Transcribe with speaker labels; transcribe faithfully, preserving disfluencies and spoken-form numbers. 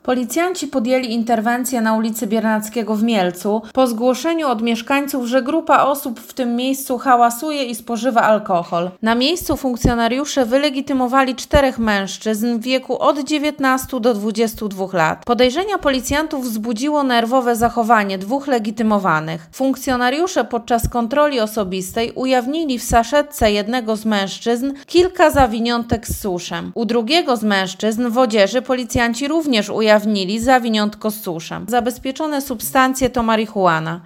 Speaker 1: Policjanci podjęli interwencję na ulicy Biernackiego w Mielcu po zgłoszeniu od mieszkańców, że grupa osób w tym miejscu hałasuje i spożywa alkohol. Na miejscu funkcjonariusze wylegitymowali czterech mężczyzn w wieku od dziewiętnastu do dwudziestu dwóch lat. Podejrzenia policjantów wzbudziło nerwowe zachowanie dwóch legitymowanych. Funkcjonariusze podczas kontroli osobistej ujawnili w saszetce jednego z mężczyzn kilka zawiniątek z suszem. U drugiego z mężczyzn w odzieży policjanci również ujawnili zawiniątko z suszem. Zabezpieczone substancje to marihuana.